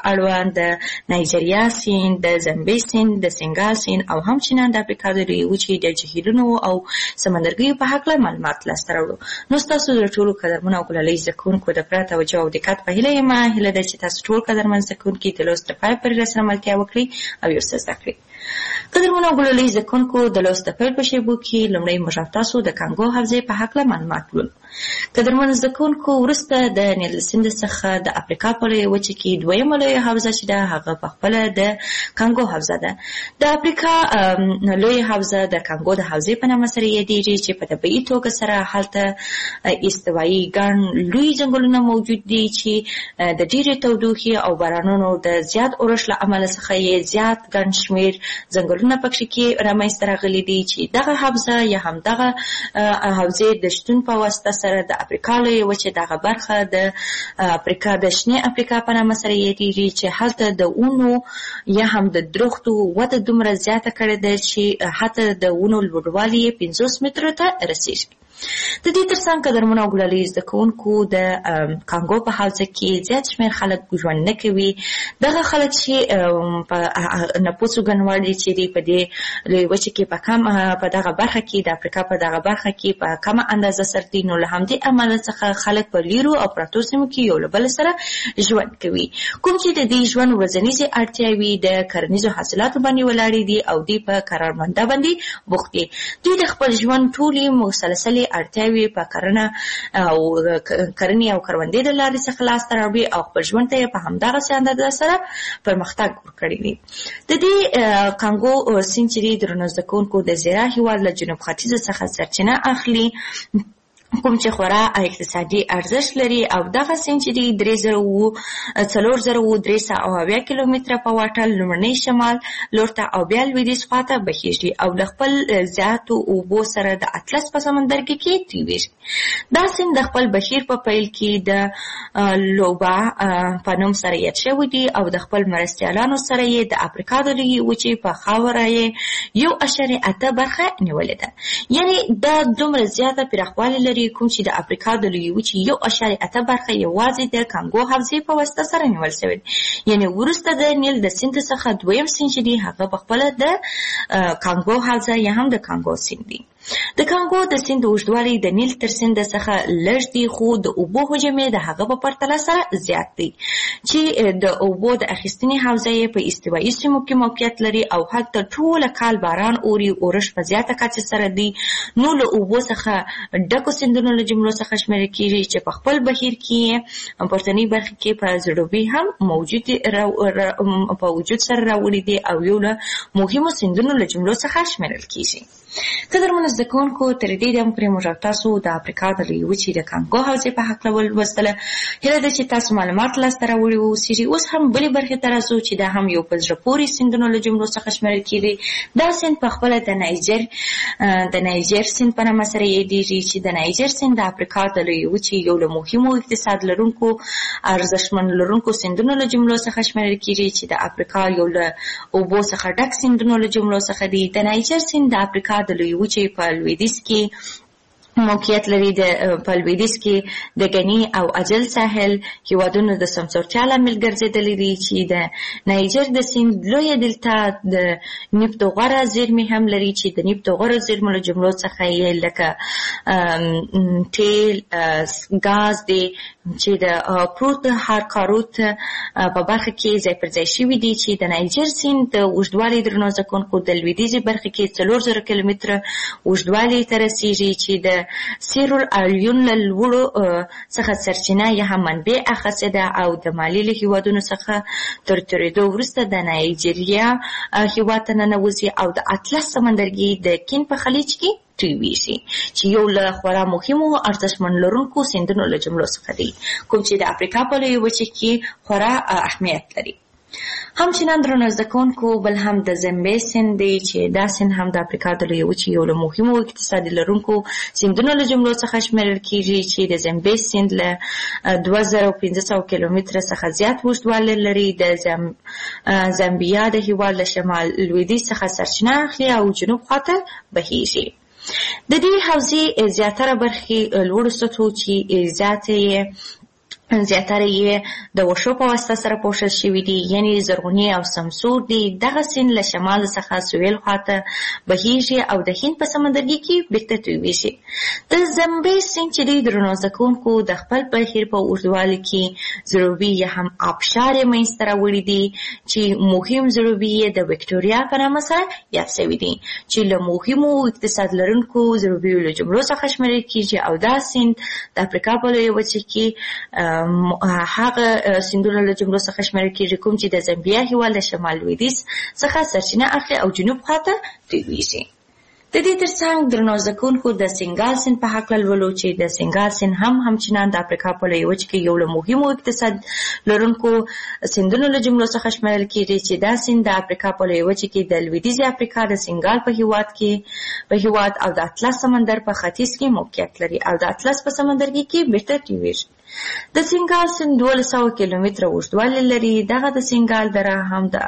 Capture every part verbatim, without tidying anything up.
اړوند د نایجریا سیند، د زمبې سیند، د سنګال سیند او همچنان د افریقا د لویې وچې د جهیلونو او سمندرګیو په هکله معلومات لاسته راوړو. نو ستاسو د ټولو قدرمنو او ګلالۍ زده کوونکو د پوره توجه او دقت په هیله یم. هیله ده چې تاسو ټول قدرمن زده کوونکي د لوست د پای پورې راسره ملتیا وکړئ او یو څه زده کړئ. قدرمنو او ګلالۍ زده کوونکو د لوست د پیل په شیبو کې لومړی موږ تاسو د کانګو حوزې په هکله معلومات ولولو. قدرمن زده کوونکو وروسته د نیل سیند څخه د افریقا په لویه وچه کې دویمه لویه حوزه چې ده هغه په خپله د کانګو حوزه ده. د افریقا لویه حوزه د کانګو د حوزې په نامه سره یادېږي چې په طبیعي توګه سره هلته استوایي ګڼ لوی ځنګلونه موجود دي چې د ډېرې تودوخې او بارانونو د زیات اورښت له امله څخه یې زیات ګڼ شمېر ځنګلونه پکښې کې رامنځته راغلي دي چې دغه حوزه یا هم دغه حوزې د شتون په واسطه سره د افریقا لویې وچې دغه برخه د افریقا د شنې افریقا په نامه سره یادېږي چې هلته د ونو یا هم د درختو وده دومره زیاته کړې ده چې حتی د ونو لوړوالی یې پنځوس مترو ته رسېږي. د دې ترڅنګ قدرمنو او ګلالۍ زده کوونکو د کانګو په حوزه کې زیات شمېر خلک ژوند نه کوي. دغه خلک چې په نفوسو ګڼوال دي چې دی په دې لویې وچې کې په کم په دغه برخه کې د افریقا په دغه برخه کې په کمه اندازه سره دي. نو له همدې امله څخه خلک په لیرو او پرتو سیمو کې یو له بل سره ژوند کوي، کوم چې د دې ژوند ورځنیزې اړتیاوې د کرنیزو حاصلاتو باندې ولاړې دي او دوی په کارمنده باندې بوخت دي. دوی د خپل ژوند ټولې مسلسلې اړتیاوې په کرنه او کرنې او کروندې د لارې څخه لاسته راوړي او خپل ژوند ته یې په همدغسې اندازه سره پرمختګ ورکړی دی. د دې کانګو سیند چې دی درنو زده کوونکو د زیرا هېواد له جنوب ختیځ څخه سرچینه اخلي، کوم چې خورا اقتصادي ارزښت لري او دغه سیند چې دی درې زره اووه څلور زره اووه درې سوه او اویا کیلومتره په واټن لومړنی شمال لور ته او بیا لویدیځ خواته بهیږي او د خپل زیاتو اوبو سره د اطلس په سمندرګي کې تیریږي. دا سیند د خپل بهیر په پیل کې د لوبا په نوم سره یاد شوی دی او د خپل مرستیالانو سره یې د افریقا د لویې وچې په خاوره یې یو اعشاریه اته برخه نیولې ده. یعنې دا دومره زیاته پراخوالی لري کوم چې د افریقا د لویې وچې یو اعشاریه اته برخه یوازې د کانګو حوزې په واسطه سره نیول شوې ده. یعنې وروسته د نیل د سیند څخه دویم سیند چې دی هغه په خپله د کانګو حوزه یا هم د کانګو سیند دی. د کانګو د سیند اوږدوالی د نیل تر سیند څخه لږ دی، خو د اوبو حجم یې د هغه په پرتله سره زیات دی چې د اوبو د اخیستنې حوزه یې په استوایي سیمو کې موقعیت لري او هلته ټوله کال باران اوري، اورښت په زیاته کچه سره دی. نو له اوبو څخه ډکو سیندونو له جملو څخه شمیرل کېږي چې په خپل بهیر کې پورتنۍ برخې کې په ځړوبي هم موجود په وجود سره راوړي دي او یو له مهمو سیندونو له جملو څخه شمیرل کېږي. قدرمنو زده کوونکو تر دې دمه پورې موږ تاسو د افریقا د لویې وچې د کانګو حوزې په هکله ولوستله. هیله ده چې تاسو معلومات لاسته راوړي واوسېږي. اوس هم بلې برخې ته راځو چې دا هم یو په زړه پورې سیندونو له جملو څخه شمیرل کېږي. دا سیند په خپله د نایجر د نایجر سیند په نامه سره یادېږي چې د نایجر سیند د افریقا د لویې وچې یو له مهمو اقتصاد لرونکو ارزښتمن لرونکو سیندونو له جملو څخه شمیرل کېږي چې د افریقا یو له اوبو څخه ډک سیندونو له جملو څخه دی. د نایجر سیند د افریقا د لویې وچې په لویدیځ کې موقعیت لري. د په لویدیځ کې د غني او اجل ساحل هېوادونو د سمسورتیا لامل ګرځېدلی دي چې د نایجر د سیند لویه دلتا د نفت او غوره زیرمې هم لري چې د نفت او غوره زیرمو له جملو څخه یې لکه تیل، ګاز دی چې د پروت هارکاروت په برخه کې ځای پر ځای شوي دي چې د نایجر سیند د اوږدوالي درنو زده کوونکو د لویدیځې برخې کې څلور زره کیلومتره اوږدوالي ته رسېږي چې د سیرول اليون له لوړو څخه سرچینه یا هم منبع اخیستې ده او د مالي له هېوادونو څخه تر تېرېدو وروسته د نایجیریا هېواد ته ننوځي او د اطلس سمندرګي د کین په خلیج کې تویږي چې یو له خورا مهمو ارزښتمن لرونکو سیندونو له جملو څخه دی، کوم چې د افریقا په لویې وچې کې خورا اهمیت لري. همچنان درنو زده کوونکو بل هم د زمبې سیند دی چې دا سیند هم د افریقا د لویې وچې یو له مهمو اقتصادي لرونکو سیندونو له جملو څخه شمیرل کېږي چې د زمبې سیند له دوه زره پنځه سوه کیلومتره څخه زیات اوږدوالی لري. د زامبیا د هېواد له شمال لویدیځ څخه سرچینه اخلي او جنوب خواته بهیږي. د دې حوزې زیاتره برخې لوړو سطحو چې زیاتې زیاتره یې د وښو په واسطه سره پوښل شوي دي، یعنې زرغونې او سمسور دي. دغه سیند له شمال څخه سویل خواته بهیږي او د هند په سمندرګي کې بیرته تویږي. د زمبیز سیند چې دی درنو زده کوونکو د خپل بهیر په اوږدوالي کې ضروبي یا هم آبشار یې منځته راوړي دي چې مهم ضروبي یې د وکټوریا په نامه سره یاد شوي دي چې له مهمو اقتصاد لرونکو ضروبیو له جملو څخه شمیرل کېږي او دا سیند د افریقا په لویه وچه کې هغه سیندونه له جملو څخه شمیرل کېږي کوم چې د زامبیا هېواد له شمال لویدیځ څخه سرچینه اخلي او جنوب خواته تویږي. د دې ترڅنګ درنو زده کوونکو د سینګال سیند په هکله لولو چې د سینګال سیند هم همچنان د افریقا په لویه وچه کې یو له مهمو اقتصاد لرونکو سیندونو له جملو څخه شمیرل کېږي چې دا سیند د افریقا په لویه وچه کې د لویدیځې افریقا د سینګال په هېواد کې په هېواد او د اطلس سمندر په ختیځ کې موقعیت لري او د اطلس په سمندرګي کې بیرته تویږي. د سینګال سیند دولس سوه کیلومتره اوږدوالی لري. دغه د سینګال دره هم د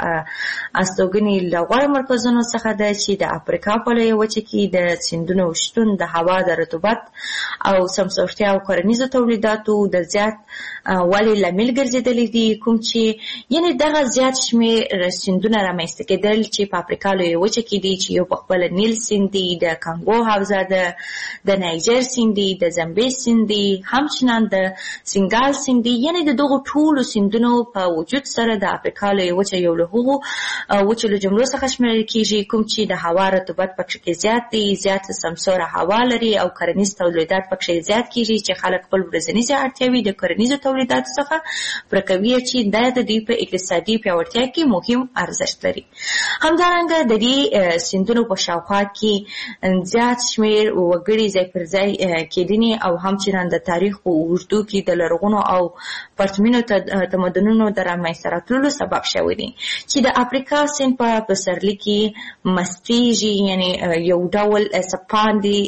استوګنې له غوره مرکزونو څخه ده چې د افریقا په لویه وچه کې د سیندونو شتون د هوا د رطوبت او سمسورتیا او کرنیزو تولیداتو د زیات والي لامل ګرځېدلی دي، کوم چې یعنې دغه زیات شمېر سیندونه رامنځته کېدل چې په افریقا لویه وچه کې دي چې یو په خپله نیل سیند دی، د کانګو حوزه ده، د نایجر سیند دی، د زمبیز سیند دی، همچنان د سینګال سیند دی. یعنې د دغو ټولو سیندونو په وجود سره د افریقا لویه وچه یو له هغو وچو له جملو څخه شمیرل کېږي کوم چې د هوا رطوبت پکې کې زیات دی، زیات سمسوره هوا لري او کرنیز تولیدات پکې زیات کېږي چې خلک خپل ورځنیزې اړتیاوې د کرنیزو تولیداتو څخه پوره کوي چې دا د دوی په اقتصادي پیاوړتیا کې مهم ارزښت لري. همدارنګه د دې سیندونو په شاوخوا کې زیات شمېر وګړي ځای پر ځای کېدنې او همچنان د تاریخ په اوږدو کې د لرغونو او پرتمینو تمدنونو د رامنځته راتللو سبب شوی دی چې د افریقا سیند په پسرلي کې مستیږي، یعنې یو ډول سپان دي،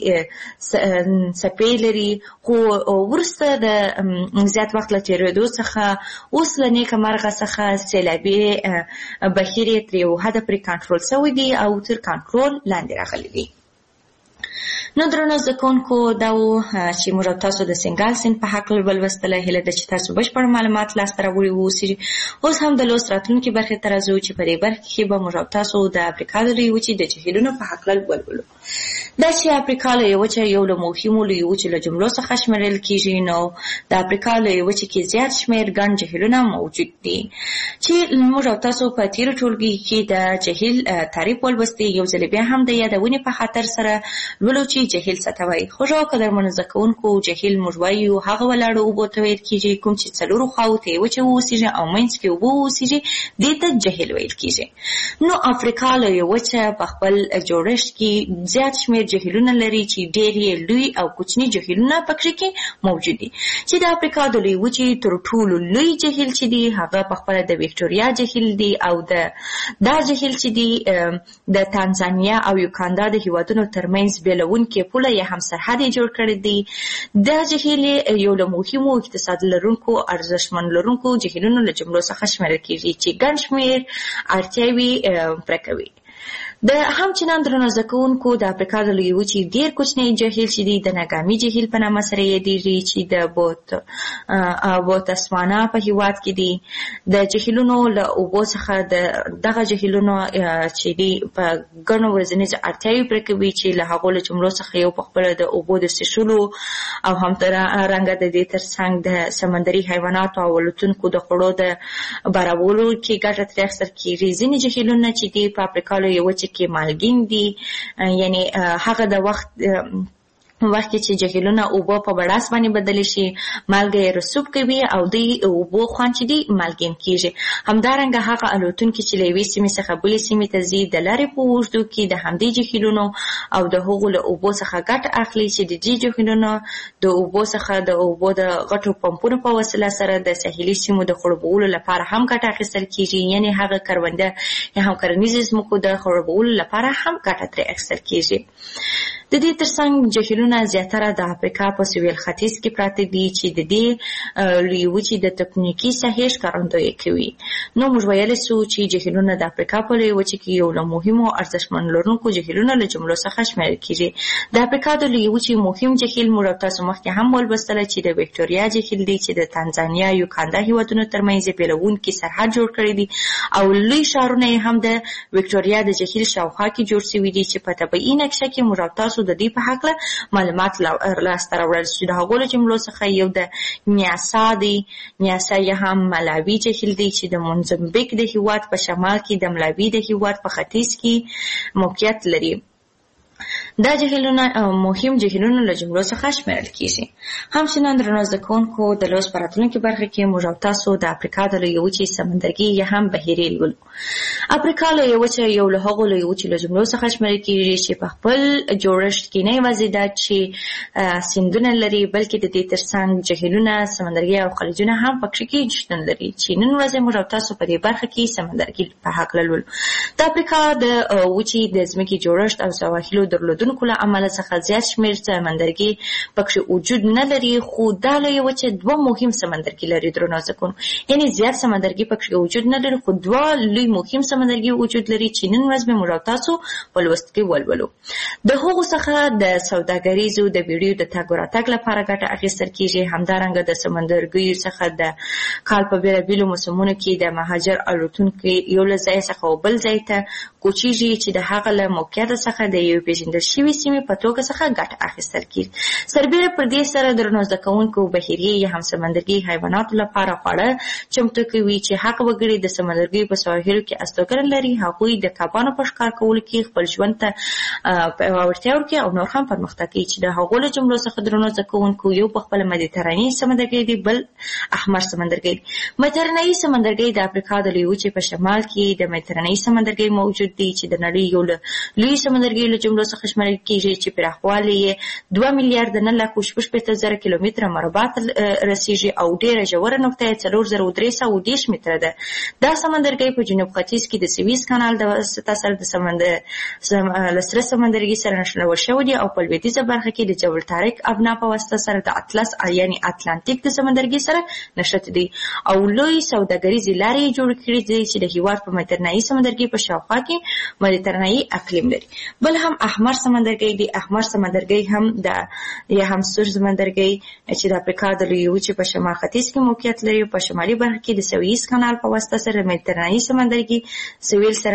څپې لري، خو وروسته د زیات وخت له تېرېدو څخه اوس له نیکه مرغه څخه سیلابي بهیر یې تر یو حده پورې کنټرول شوی دی او تر کنټرول لاندې راغلی دی. نو درنو زده کوونکو دا و چې موږ او تاسو د سینګال سیند په هکله ولوستله. هیله ده چې تاسو بشپړ معلومات لاسته راوړي واوسئ. اوس هم د لوست راتلونکي برخې ته راځو چې په دې برخه کې به موږ او تاسو د افریقا د لویې وچې د جهیلونو په هکله ولولو. دا چې افریقا لویه وچه یو له مهمو لویو وچو له جملو څخه شمیرل کېږي، نو د افریقا لویه وچې کې زیات شمېر ګڼ جهیلونه موجود دي چې موږ او تاسو په تېرو ټولګي کې د جهیل تعریف ولوستي. یو ځل بیا هم د یادونې په خاطر سره لولو چې جهیل څه ته وایي. خوږو او قدرمنو زده کوونکو، جهیل موږ وایو هغه ولاړو اوبو ته ویل کېږي کوم چې څلورو خواو ته یې وچه واوسېږي او منځ کې اوبه واوسېږي، دې ته جهیل ویل کېږي. نو افریقا لویه وچه په خپل جوړښت کې زیات شمېر جهیلونه لري چې ډېر یې لوی او کوچني جهیلونه پکې کې موجود دي چې د افریقا د لویې وچې تر ټولو لوی جهیل چې دی هغه په خپله د وکټوریا جهیل دی او د دا جهیل چې دی د تانزانیا او یوګاندا د هېوادونو ترمنځ بېلونکې پوله یا هم سرحد یې جوړ کړی دی. دا جهیل یو له مهمو اقتصاد لرونکو ارزښتمن لرونکو جهیلونو له جملو څخه شمیرل کېږي چې ګڼ شمېر اړتیاوې پوره کوي. د همچنان درنو زده کوونکو د افریقا د لویې وچې ډېر کوچنی جهیل چې دی د ناګامي جهیل په نامه سره یادېږي چې د بوتسوانا په هېواد کې دی. د جهیلونو له اوبو څخه د دغه جهیلونو چې دی په ګڼو ورځنیزو اړتیاوې پوره کوي چې له هغو له جملو څخه یو په خپله د اوبو د څښلو او همدارنګه د دې ترڅنګ د سمندري حیواناتو او الوتونکو د خوړو د برابرولو کې ګټه ترې اخیستل کېږي. ځینې جهیلونه چې دی په افریقا لویې وچې کې مالګین دي، یعنی هغه د وخت وخت چې جهیلونه اوبه په بړاس باندې بدلی شي مالګه یې رسوب کوي او د اوبو خوند چې دی مالګین کېږي. همدارنګه هغه الوتونکي چې له یوې سیمې څخه بلې سیمې ته ځي د لارې په اوږدو کې د همدې جهیلونو او د هغو له اوبو څخه ګټه اخلي چې د دې جهیلونو د اوبو څخه د اوبو د غټو پمپونو په وسیله سره د ساحلي سیمو د خړوبولو لپاره هم ګټه اخیستل کېږي، یعنې هغه کرونده یا هم کرنیزې ځمکو د خړوبولو لپاره هم ګټه ترې اخیستل کېږي. د دې ترڅنګ جهیلونه زیاتره د افریقا په سویل ختیځ کې پراته دي چې د دې لویې وچې د تکتونیکي ساحې ښکارندویي کوي. نو موږ ویلی سو چې جهیلونه د افریقا په لویې وچې کې یو له مهمو ارزښتمن لرونکو جهیلونو له جملو څخه شمیرل کیږي. د افریقا د لویې وچې مهم جهیل موږ تاسو مخکې هم ولوستله چې د وکټوریا جهیل دی چې د تانزانیا یوکاندا هیوادونو ترمنځ یې بېلونکی سرحد جوړ کړی دی او لوی ښارونه یې هم د وکټوریا د جهیل شاوخوا کې جوړ شوي دي چې په طبیعي نقشه کې موږ تاسو د دې په هکله معلومات لاسته راوړل چې د هغو له جملو څخه یو د نیاسا دی. نیاسا یې هم ملاوي جهیل دی چې د موزمبیک د هیواد په شمال کې د ملاوي د هیواد په ختیځ کې موقعیت لري. دا جهیلونه مهم جهیلونو له جملو څخه شمیرل کیږي. همچنان درنو زده کوونکو د لوست په راتلونکي برخه کې موږ او تاسو د افریقا د لویې وچې سمندرګي یا هم بحیرې لولو. افریقا لویې وچه یو له هغو لویې وچې له جملو څخه شمیرل کیږي چې په خپل جوړښت کې نه یوازې دا چې سیندونه لري بلکې د دې ترڅنګ جهیلونه، سمندرګي او خلیجونه هم پکې کې شتون لري چې نن ورځ موږ او تاسو په دې برخه کې سمندرګي په هکله لولو. د افریقا د وچې د ځمکې جوړښت او سواحلو درلودونکو له امله څخه زیات شمېر سمندرګي پکې وجود نه لري، خو دا لویه وچه دوه مهم سمندرګي لري درنو زده کوونکو. یعنې زیات سمندرګي پکې وجود نه لري خو دوه لوی مهم سمندرګي وجود لري چې نن ورځ به موږ تاسو په لوست کې ولولو. د هغو څخه د سوداګریزو د بیړیو د تګ راتګ لپاره ګټه اخیستل کیږي. همدارنګه د سمندرګیو څخه د کال په بېلابېلو موسمونو کې د مهاجر الوتونکي یو له ځای څخه بل ځای ته کوچیږي چې د هغه له موقعیت څخه د یو پیژندل شوي سیمې په توګه څخه ګټه اخیستل کیږي. سربیره پر دې سره درنو زده کوونکو بحیري یا هم سمندرګي حیواناتو لپاره خواړه چمتو کوي چې حق وګړي د سمندرګي په سواحلو کې استوګنه لري. هغوی د کبانو په ښکار کولو کې خپل ژوند ته پیاوړتیا ورکوي او نور هم پرمختګ کوي چې د هغو له جملو څخه درنو زده کوونکو یو په خپله مدیترانې سمندرګي دی، بل احمر سمندرګي دی. مدیترانې سمندرګي د افریقا د لویې وچې په شمال کې د مدیترانې سمندرګي موجود دی چې د نړۍ یو له لوی سمندرګي له جملو څخه شمېرل کیږي چې پراخوالی یې دوه میلیارده نه لک او شپږ شپېته زره کیلومتره مربع ته رسیږي او ډېره ژوره نقطه یې څلور زره درې سوه دېرش متره ده. دا سمندرګي په جنوب ختیځ کې د سویس کانال د واسطه سره د سمندر له سره سمندرګي سره نښلول شوی دی او په لویدیځه برخه کې د جبل طارق ابنا په واسطه سره د اطلس یعنې اتلانتیک د سمندرګي سره نښتي دي او لوی سوداګریزې لارې یې جوړې کړي دي چې د هېواد په مدیترانې سمندرګي په شاوخوا کې مدیترانې اقلیم لري. بل هم احمر سمندرګي دی. احمر سمندرګي هم د یا هم سور سمندرګي چې د افریقا د لویې وچې په شمال ختیځ کې موقعیت لري. په شمالي برخه کې د سویس کانال په واسطه سره مدیترانې سمندرګي سویل سره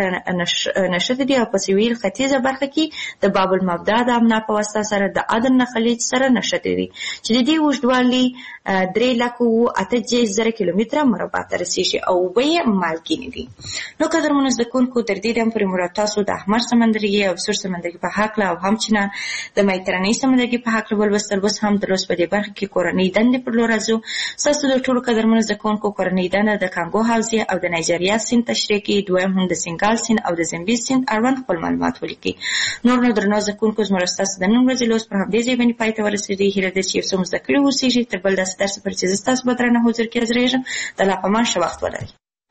نښتي دي او په سویل ختیځه برخه کې د باب المبدا د امنا په واسطه سره د عدن نه خلیج سره نښتي دي چې د دې اوږدوالی درې لکه اووه اته دېرش زره کیلومتره مربع ته رسیږي او اوبه یې مالګینې دي. نو قدرمنو زده کوونکو تر دې دم پورې موږ تاسو د احمر سمندرګي او سور سمندرګي په هکله او همچنان د مدیترانې سمندرګي په هکله ولوستل. اوس هم د لوست په دې برخه کې کورنۍ دندې پر لور راځو. ستاسو د ټولو قدرمنو زده کوونکو کورنۍ دنده د کانګو حوزې او د نایجیریا سیند تشریح کوي. دویم هم د سینګال سیند او د زمبي سیند اړوند خپل معلومات ولیکي. نور نو درنو زده کوونکو زموږ ستاسو د نن ورځې لوست پر همدې ځای باندې پای ته ورسېدی. هیله ده چې یو څه مو زده کړي اوسېږي. تر بل داسې درس پورې چې زه ستاسو په درنه حضور کې حاضرېږم. د الله په امان ښه وخت ولرئ.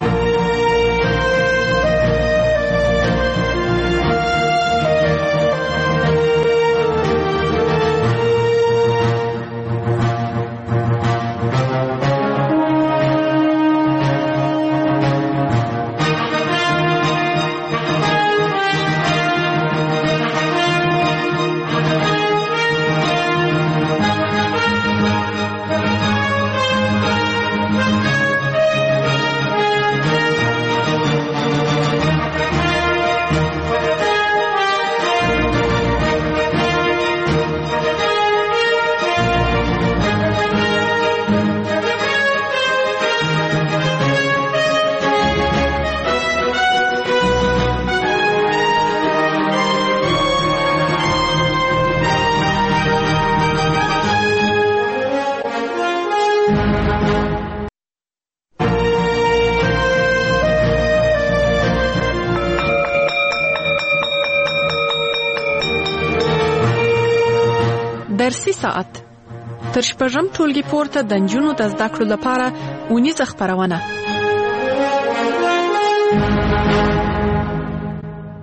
درسي ساعت تر شپږم ټولګي پورته د نجونو د زده کړو لپاره اونیزه خپرونه.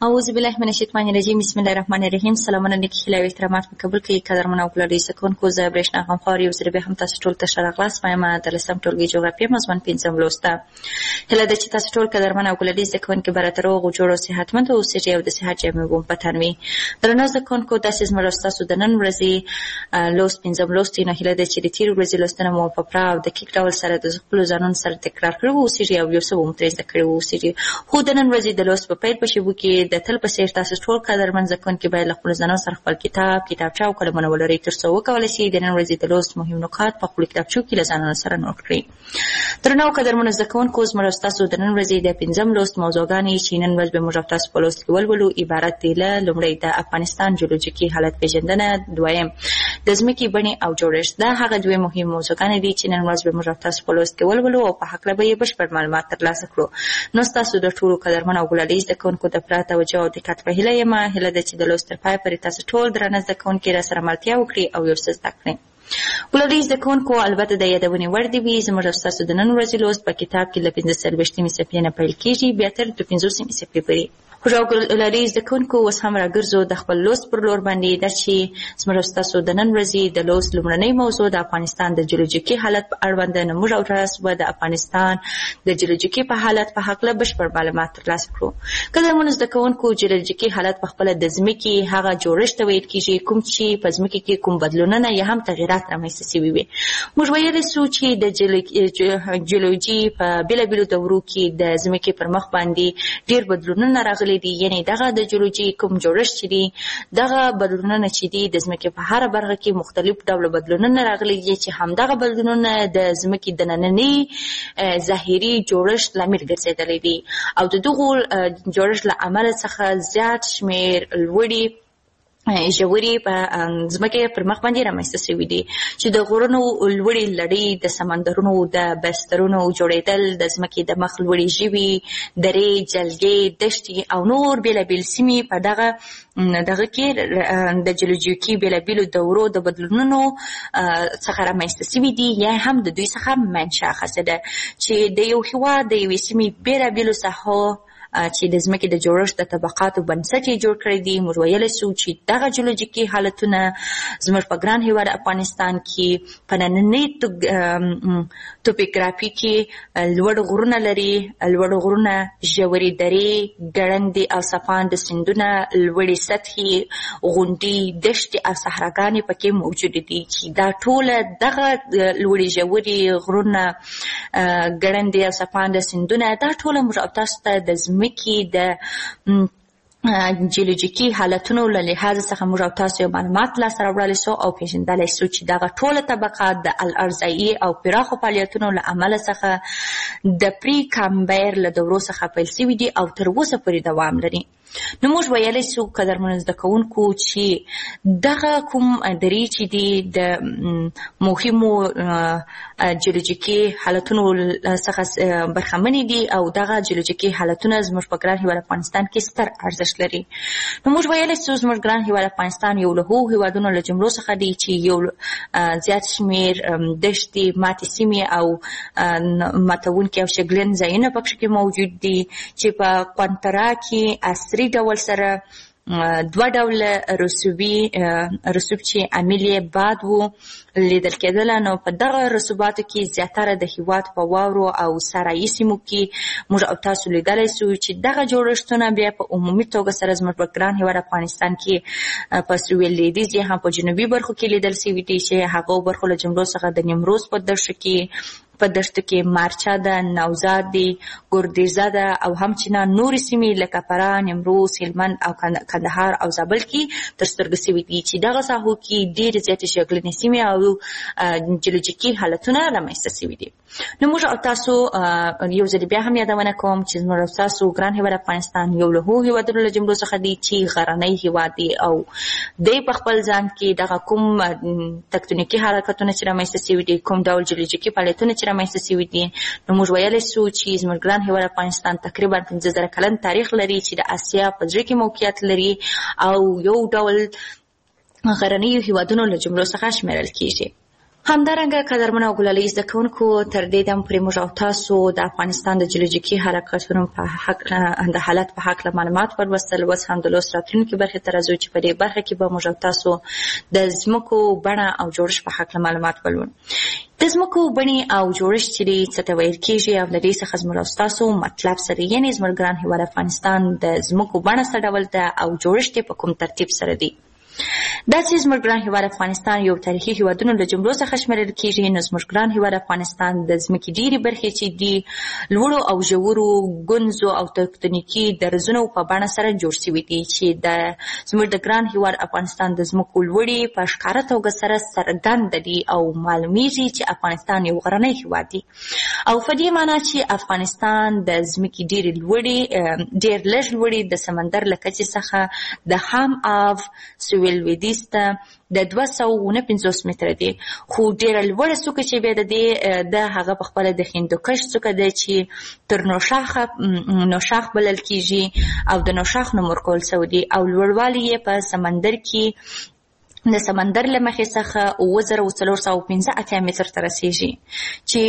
اعوذ بالله من الشیطان الرجیم بسم الله الرحمن الرحیم. سلامونه نیکی هیله او احترامات مې قبول کړئ قدرمنو او ګلالي زکونکو. زه برېښنا غمخوار یو ځل بیا هم تاسو ټول ته ښه راغلاست. وایم د لسم ټولګي جغرافیه مضمون پنځم لوسته. هیله ده چې تاسو ټول قدرمن او ګلالي زکونکي به راته روغ جوړ او صحتمند اوسئ او د صحت جامې مو په تن وي. درنو زکونکو داسې زموږ ستاسو د نن ورځې لوست پنځم لوست نو هیله ده چې د تېرې ورځې لوستنه مو په پوره او دقیق ډول سره د خپلو ځانونو سره تکرار کړي واوسئ او یو څه به مو ترې زده کړي واوسئ. خو د نن ورځې د لوست په پیل په شیبو کې د تل په څېر تاسو ټول قدرمن زکونکي باید له خپلو ځانونو سره خپل کتاب کتابچه او قلمونه ولرئ تر څو وکولی شئ د نن ورځې د لوست مهم نکات په خپلو کتابچو کې له ځانونو سره نوټ کړئ. درنو قدرمنو زکونکو زموږ او ستاسو د نن ورځې د پنځم لوست موضوعګانې چې نن ورځ به موږ او تاسو په لوست کې ولولو عبارت دي له لومړی د افغانستان جیولوجیکي حالت پیژندنه، دویم د ځمکې بڼې او جوړښت. دا هغه دوې مهم موضوعګانې دي چې نن ورځ به موږ او تاسو په لوست کې ولولو او په هکله به یې بشپړ معلومات ترلاسه کړو. نو ستاسو د ټولو قدرمن او ګلالي زدهکوونکو د پوره توجه او دقت په هیله یم. هیله ده چې د لوست تر پایه پورې تاسو ټول درانه زدهکوونکي راسره ملتیا وکړي او یو څه زده کړئ. ګلالي زدهکوونکو البته د یادونې وړ دي وي زموږ او ستاسو د نن ورځې لوست په کتاب کې له پنځه څلوېښتمې صفحې نه پیل کېږي بیا تر دوه پنځوسمې صفحې پورې. خو ګلالي زدهکوونکو اوس هم راګرځو د خپل لوست پر لور باندې. دا چې زموږ او ستاسو د نن ورځې د لوست لومړنۍ موضوع د افغانستان د جیولوجیکي حالت په اړوند ده. نو موږ او تاسو به د افغانستان د جیولوجیکي په حالت په هکله بشپړ معلومات ترلاسه کړو. قدرمنو زدهکوونکو جیولوجیکي حالت په خپله د ځمکې هغه جوړښت ته ویل کېږي کوم چې په ځمکې کې کوم بدلونونه یا هم تغیرات رامنځته شوي وي. موږ ویلی سو چې د جیولوجي په بېلابېلو دورو کې د ځمکې پر مخ باندې ډېر بدلونونه راغلي دي. یعنې دغه د جیولوجي کوم جوړښت چې دي دغه بدلونونه چې دي د ځمکې په هره برخه کې مختلف ډوله بدلونونه راغلي دي چې همدغه بدلونونه د ځمکې د ننني ظاهري جوړښت لامل ګرځېدلی دي او د دغو جوړښت له امله څخه زیات شمېر لوړې ژورې په ځمکې پر مخ باندې رامنځته شوي دي چې د غرونو لوړې لړۍ، د سمندرونو د بسترونو جوړېدل، د ځمکې د مخ لوړې ژوي، درې، جلګې، دښتې او نور بېلابېل سیمې په دغه دغه کې د جیولوجیکي بېلابېلو دورو د بدلونونو څخه رامنځته شوي دي یا هم د دوی څخه منشأ اخیستې ده چې د یو هېواد د یوې سیمې بېلابېلو ساحو چې د ځمکې د جوړښت د طبقاتو بنسټ یې جوړ کړی دي. موږ ویلی سو چې دغه جیولوجیکي حالتونه زموږ په ګران هېواد افغانستان کې په نننۍ توپوګرافي کې لوړ غرونه لري، لوړ غرونه، ژورې درې، ګړندې او څپانده سیندونه، لوړې سطحې، غونډۍ، دښتې او صحراګانې پکې موجودې دي چې دا ټوله دغه لوړې ژورې غرونه، ګړندې او څپانده سیندونه دا ټوله موږ او تاسو ته د ځمکې د جیولوجیکي حالتونو له لحاظ څخه موږ او تاسو یو معلومات لاسته راوړلی سو او پېژندلی سو چې دغه ټوله طبقات د الارضایي او پراخو فعالیتونو له امله څخه د پري کامبر له دورو څخه پیل شوي دي او تر اوسه پورې دوام لري. نو موږ ویلی سو قدرمنو زدهکوونکو چې دغه کوم درې چې دي د مهمو جیولوجیکي حالتونو څخه برخمنې دي او دغه جیولوجیکي حالتونه زموږ په ګران هېواد افغانستان کې ستر ارزښت لري. نو موږ ویلی سو زموږ ګران هېواد افغانستان یو له هغو هېوادونو له جملو څخه دی چې یو زیات شمېر دښتې، ماتې سیمې او ماتونکي او شګلن ځایونه پکښې کې موجود دي چې په قونترا کې عصري ډول سره دوه ډوله رسوبي رسوب چې عامل یې باد و لیدل کېدله. نو په دغه رسوباتو کې زیاتره د هېواد په واورو او صحرایي سیمو کې موږ او تاسو لیدلی سو چې دغه جوړښتونه بیا په عمومي توګه سره زموږ په ګران هېواد افغانستان کې په سویل لویدیځ یا هم په جنوبي برخو کې لیدل سوي دي چې هغو برخو له جملو څخه د نیمروز په دښتو کې په دښتو کې مارچا ده، نوزاد دی، ګردیزه ده او همچنان نورې سیمې لکه فراه، نیمروز، هلمند او کندهار او زابل کې تر سترګو شوي دي چې دغه ساحو کې ډېرې زیاتې شګلنې سیمې او جیولوجیکي حالتونه رامنځته شوي دي. نو موږ او تاسو یو ځل بیا هم یادونه کوم چې زموږ او تاسو ګران هېواد افغانستان یو له هغو هېوادونو له جملو څخه دی چې غرنی هېواد دی او دی په خپل ځان کې دغه کوم تکتونیکي حرکتونه چې رامنځته شوي دي، کوم ډول جیولوجیکي فعالیتونه چې رامنځته شوي دي. نو موږ ویلی سو چې زموږ ګران هېواد افغانستان تقریبا پنځه زره کلن تاریخ لري چې د اسیا په زړه کې موقعیت لري او یو ډول غرنیو هېوادونو له جملو څخه شمېرل کېږي. همدارنګه قدرمنو او ګلالي زده کوونکو تر دې دم پرې موږ او تاسو د افغانستان د جیولوژیکي حرکتونو په حق د حالت په حق معلومات ورلوستل. اوس هم د لوست راتلونکي برخې ته راځو چې په دې برخه کې به موږ او تاسو د ځمکو بڼه او جوړښت په حق معلومات ولولو. د ځمکو بڼې او جوړښت چې څه ته ویل کېږي او د دې څخه زموږ او ستاسو مطلب سره یعنې زموږ ګران هېواد افغانستان د ځمکو بڼه څه ډول ده او جوړښت یې په کوم ترتیب سره دی. دا چې زموږ ګران هېواد افغانستان یو تاریخي هېوادونو له جملو څخه شمیرل کېږي، نو زموږ ګران هېواد افغانستان د ځمکې ډېرې برخې چې دي لوړو او ژورو ګونځو او تکتونیکي درزونو په بڼه سره جوړ شوي دي چې د زموږ د ګران هېواد افغانستان د ځمکو لوړې په ښکاره توګه سره څرګنده دي او معلومیږي چې افغانستان یو غرنی هېواد دی. او په دې معنا چې افغانستان د ځمکې ډېرې لوړې ډېر لږ لوړې د سمندر له کچې څخه د خام آب سویل لویدیځ ته د دوه سوه اووه پنځوس متره دی، خو ډېره لوړه څوکه چې بیا د دې د هغه په خپله د هندوکش څوکه ده چې تر نوشاخه نوشاخ بلل کېږي او د نوشاخ نوم ورکول سوی دی او لوړوالی یې په سمندر کې د سمندر له مخې څخه اووه زره څلور سوه پنځه اتیا متر ته رسیږي چې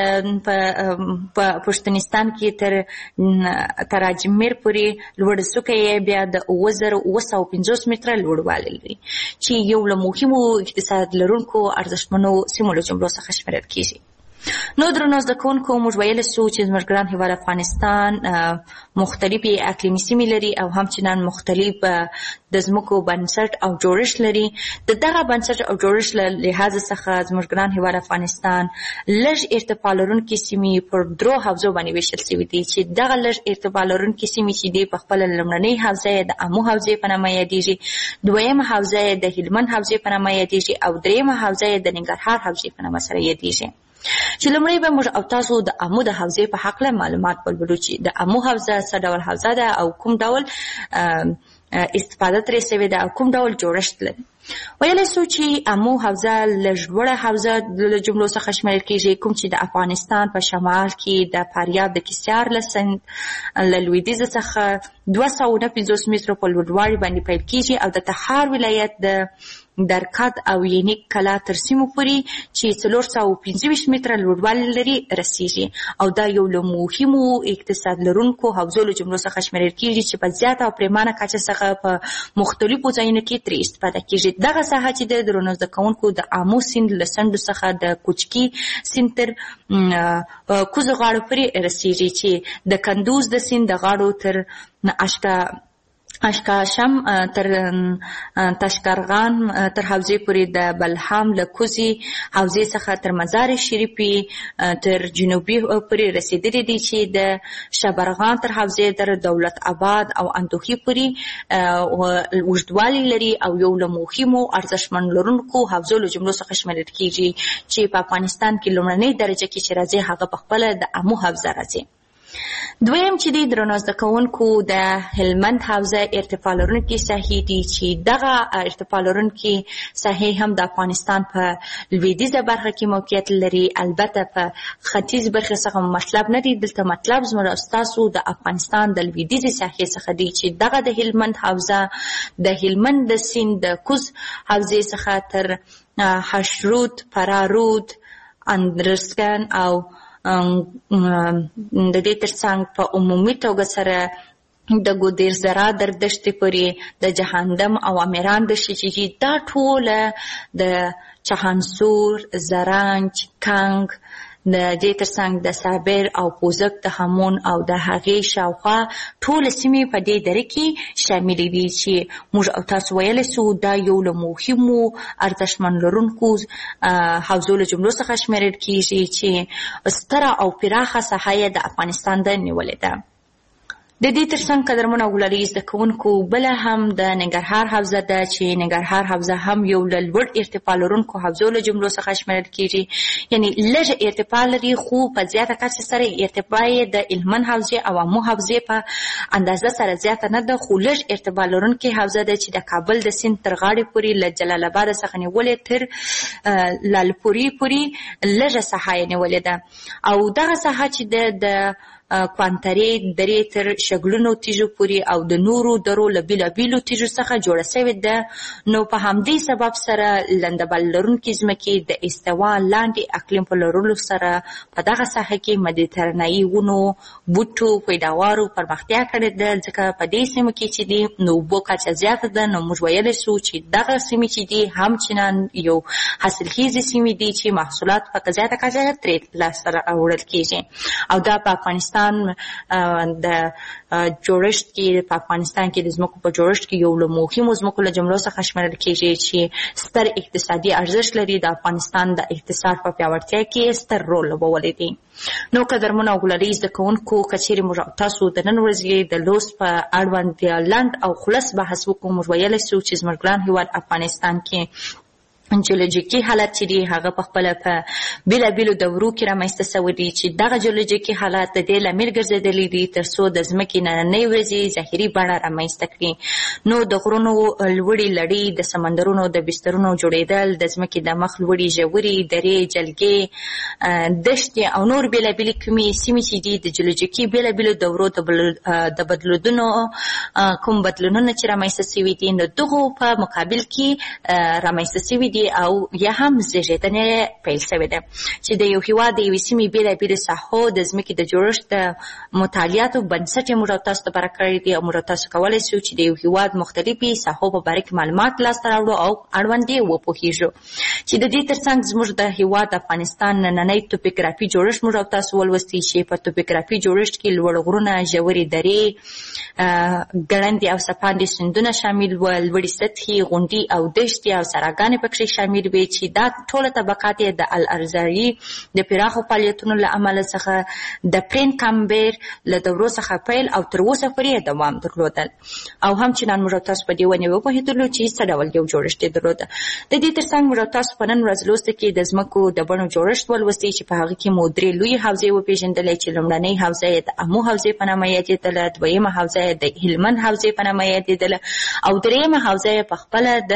په پښتونستان کې تر تر اجمیر پورې لوړ څوکه یې بیا د اووه زره اووه سوه پنځوس متره لوړوالی لري چې یو له مهمو اقتصاد لرونکو ارزښتمنو سیمو له جملو څخه شمیرل کېږي. نو درنو زده کوونکو موږ ویلی سو چې زموږ ګران هېواد افغانستان مختلفې اقلیمي سیمې لري او همچنان مختلف د ځمکو بنسټ او جوړښت لري. د دغه بنسټ او جوړښت له لحاظه څخه زموږ ګران هېواد افغانستان لږ ارتفاع لرونکې سیمې پر درو حوزو باندې ویشل شوي دي چې دغه لږ ارتفاع لرونکې سیمې چې دي په خپله لومړنۍ حوزه یې د امو حوزې په نامه یادېږي، دویمه حوزه یې د هلمند حوزې په نامه یادېږي او دریمه حوزه یې د ننګرهار حوزې په نامه سره یادېږي. چې لومړی به موږ او تاسو د امو د حوزې په هکله معلومات ولولو چې د امو حوزه څه ډول حوزه ده او کوم ډول استفاده ترې شوې ده او کوم ډول جوړښت لري. ویلی سو چې امو حوزه لږ لوړه حوزه له جملو څخه شمیرل کېږي، کوم چې د افغانستان په شمال کې د فاریاب د کسیار له سند له لویدیځه څخه دوه سوه اووه پنځوس مترو په لوړوالي باندې پیل کېږي او د تخار ولایت د درکد او ینیک کلا تر سیمو پورې چې څلور سوه پنځه ویشت متره لوړوالی لري رسیږي او دا یو له مهمو اقتصاد لرونکو حوزو له جملو څخه شمیرل کېږي چې په زیاته او پریمانه کچه څخه په مختلفو ځایونو کې ترې استفاده کېږي. دغه ساحه چې د درنو زده کوونکو د امو سیند له څنډو څخه د کوچکي سیند تر کوزو غاړو پورې رسیږي چې د کندوز د سیند د غاړو تر اشکا اشکاشم تر تشکرغان تر حوزې پورې د بلحام له کوزي حوزې څخه تر مزار شریفي تر جنوبي پورې رسیدلي دي چې د شبرغان تر حوزې تر دولت آباد او اندوخي پورې اوږدوالی لري او یو له مهمو ارزښتمن لرونکو حوزو له جملو څخه شمیرل کېږي چې په افغانستان کې لومړنۍ درجه کې چې راځي هغه په خپله د امو حوزه راځي. دویم چې دی درنو زده کوونکو د هلمند حوزه ارتفاع لرونکې ساحې دي چې دغه ارتفاع لرونکې ساحې هم د افغانستان په لویدیځه برخه کې موقعیت لري، البته په ختیځ برخه څخه مطلب نه دی. دلته مطلب زموږ ستاسو د افغانستان د لویدیځې ساحې څخه دی چې دغه د هلمند حوزه د هلمند د سیند د کوز حوزې څخه تر حشرود، فرارود، اندرسکن او د دې ترڅنګ په عمومي توګه سره د ګودیرزرا در دښتې پورې د جهنم او امیران دښتې چې دا ټوله د چهانسور، زرنج، کنگ، د دې ترڅنګ د صابر او پوزک د همون او د هغې شاوخوا ټوله سیمې په دې دره کې شاملې دي چې موږ او تاسو ویلی سو دا یو له مهمو ارزښتمن لرونکو حوزو له جملو څخه شمیرل کېږي چې ستره او پراخه ساحه یې د افغانستان ده نیولې ده. د دې ترڅنګ قدرمنو او ګلالي زده کوونکو بله هم د ننګرهار حوزه ده چې ننګرهار حوزه هم یو له لوړ ارتفاع لرونکو حوزو له جملو څخه شمیرل کېږي، یعنې لږ ارتفاع لري خو په زیاته کچه سره ارتفاع یې د هلمند حوزې او امو حوزې په اندازه سره زیاته نه ده، خو لږ ارتفاع لرونکې حوزه ده چې د کابل د سیند تر غاړې پورې له جلال آباد څخه نیولې تر لالپورې پورې لږه ساحه یې نیولې ده. او دغه ساحه چې د کوانترې درې تر شګلونو تیږو پورې او د نورو درو له بېلابېلو تیږو څخه جوړه سوې ده. نو په همدې سبب سره لندبل لرونکي ځمکې د استوا لاندې اقلیم په لرلو سره په دغه ساحه کې مدیترانه‌ایي ونو بوټو پیداوارو پرمختیا کړې ده. ځکه په دې سیمو کې چې دي نو اوبو کچه زیاته ده. نو موږ ویلی سو چې دغه سیمې چې دي همچنان یو حاصلخیزې سیمې دي چې محصولات په زیاته کچه ترې لاسته راوړل کېږي. او دا په افغانستان د جوړښت کې په افغانستان کې د ځمکو په جوړښت کې یو له مهمو ځمکو له جملو څخه شمېرل کېږي چې ستر اقتصادي ارزښت لري. د افغانستان د اقتصاد په پیاوړتیا کې ستر رول لوبولی دی. نو قدرمنو او ګلالي زده کوونکو که چیرې موږ تاسو د نن ورځې د لوست په اړوند لنډ او خلص بحث وکړو، موږ ویلی سو چې زموږ ګران هېواد افغانستان کې جیولوژیکي حالت چې دی هغه په خپله په بېلابېلو دورو کې رامنځته سوی دی چې دغه جیولوژیکي حالت د دې لامل ګرځېدلی دي تر څو د ځمکې نننۍ ورځې ظاهري بڼه رامنځته کړي. نو د غرونو لوړې لړۍ، د سمندرونو د بسترونو جوړېدل، د ځمکې د مخ لوړې ژورې درې، جلګې، دښتې او نور بېلابېلې کومې سیمې چې دي د جیولوژیکي بېلابېلو دورو د بدلونونو کوم بدلونونه چې رامنځته سوي دي نو دغو په مقابل کې رامنځته سوي دي او یا هم زیږېدنې پیل سوې ده چې د یو هېواد د یوې سیمې بېلابېلو ساحو د ځمکې د جوړښت د مطالعاتو بنسټ یې موږ او تاسو لپاره کړی دی او موږ او تاسو کولی شو چې د یو هېواد مختلفې ساحو په باره کې معلومات لاسته راوړو او اړوند یې وپوهېږو. چې د دې تر څنګ زموږ د هېواد افغانستان نننی توپوګرافي جوړښت موږ او تاسو ولوستي چې په توپوګرافي جوړښت کې لوړ غرونه، ژورې درې، ګړندې او څپاندې سیندونه شامل ول، لوړې سطحې، غونډۍ او دښتې او سراګانې پکې شامل وي چې دا ټوله طبقات یې د الارزایي د پراخو فعالیتونو له امله څخه د پرین کامبر له دورو څخه پیل او تر اوسه پورې دوام درلودل. او همچنان موږ تاسو په دې ونې وپوهېدلو چې څه ډول یو جوړښت یې درلوده. د دې تر څنګ موږ تاسو په نن ورځ لوست کې د ځمکو د بڼو جوړښت ولوستي چې په هغه کې مو درې لویې حوزې وپېژندلې چې لومړنۍ حوزه یې د امو حوزې په نامه یادېدله، دویمه حوزه یې د هلمند حوزې په نامه یادېدله او درېیمه حوزه یې په خپله د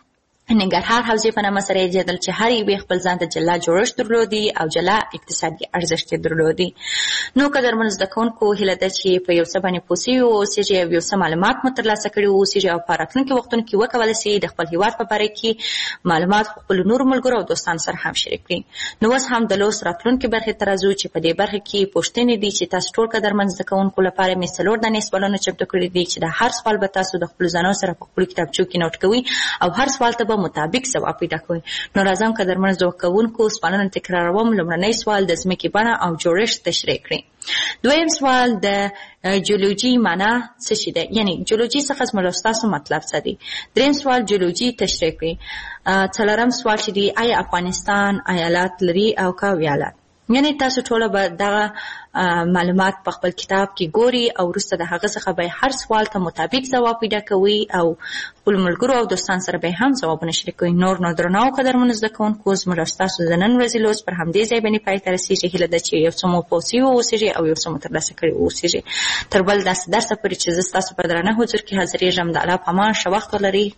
ننګرهار حوزې په نامه سره یادېدل چې هر یوې خپل ځان ته جلا جوړښت درلودي او جلا اقتصادي ارزښت یې درلودي. نو قدرمنو زده کوونکو هیله ده چې په یو څه باندې پوه سوي واوسېږئ او یو څه معلومات مو ترلاسه کړي واوسېږئ او په راتلونکي وختونو کې وکولی سئ د خپل هېواد په باره کې معلومات خپلو نورو ملګرو او دوستانو سره هم شریک کړي. نو اوس هم د لوست راتلونکي برخې ته راځو چې په دې برخه کې پوښتنې دي چې تاسو ټول قدرمن زده کوونکو لپاره مې څلور دانې سوالونه چمتو کړي دي چې د هر سوال به تاسو د خپلو ځانونو سره په خپلو کتابچو کې نوټ کوئ او هر سوال ته به مطابق ځواب پیدا کوئ. نو راځم قدرمن زده کوونکو سوالونه تکراروم. لومړنی سوال د ځمکې بڼه او جوړښت تشریح کړئ. دویم سوال د جیولوژي معنا څه شي ده، یعنی جیولوژي څخه زموږ ستاسو مطلب څه دی. دریم سوال جیولوژي تشریح کړئ. څلورم سوال چې دی آیا افغانستان ایالات لري او که ویالات. یعنی تاسو ټوله به دغه معلومات په خپل کتاب کې ګوري او وروسته د هغه څخه به هر سوال ته مطابق ځواب پیدا کوي او خپلو ملګرو او دوستانو سره به هم ځوابونه شریک کوي. نور نو درنو قدرمنو زده کوونکو زموږ او ستاسو د نن ورځې لوست پر همدې ځای باندې پای ته رسېږي. هیله ده چې یو څه مو پوه سوي واوسېږئ او یو څه مو ترلاسه کړي واوسېږئ. تر بل داسې درسه پورې چې زه ستاسو په درانه حضور کې حاضرېږم د الله په امان. ښه وخت ولرئ.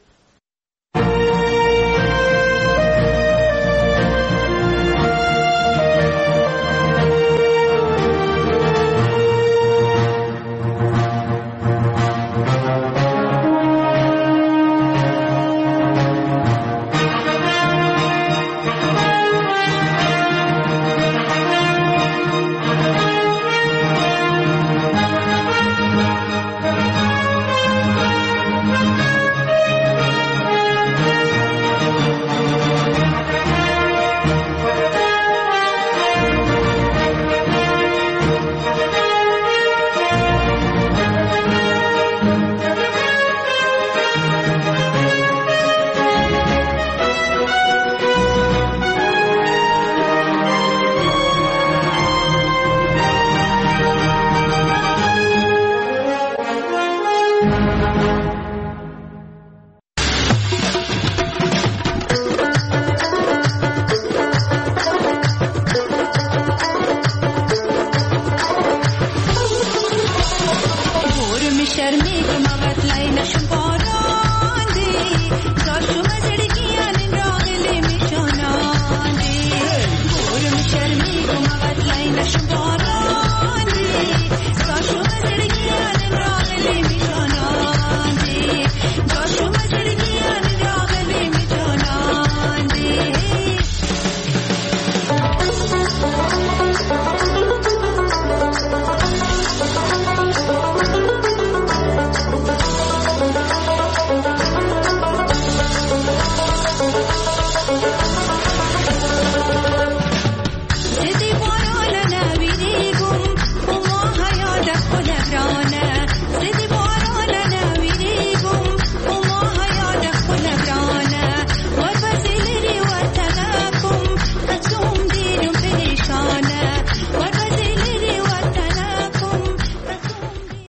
شرمېږم غټلی نشم باران دی دا شومه